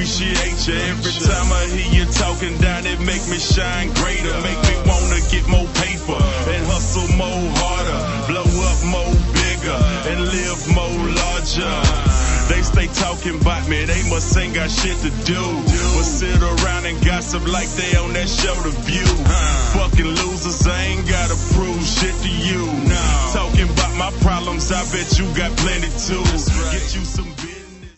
appreciate you. Every time I hear you talking down, it make me shine greater. Make me wanna get more paper and hustle more harder. Blow up more bigger and live more larger. They stay talking about me, they must ain't got shit to do. But sit around and gossip like they on that show The View. Fucking losers, I ain't gotta prove shit to you. Talking about my problems, I bet you got plenty too. Get you some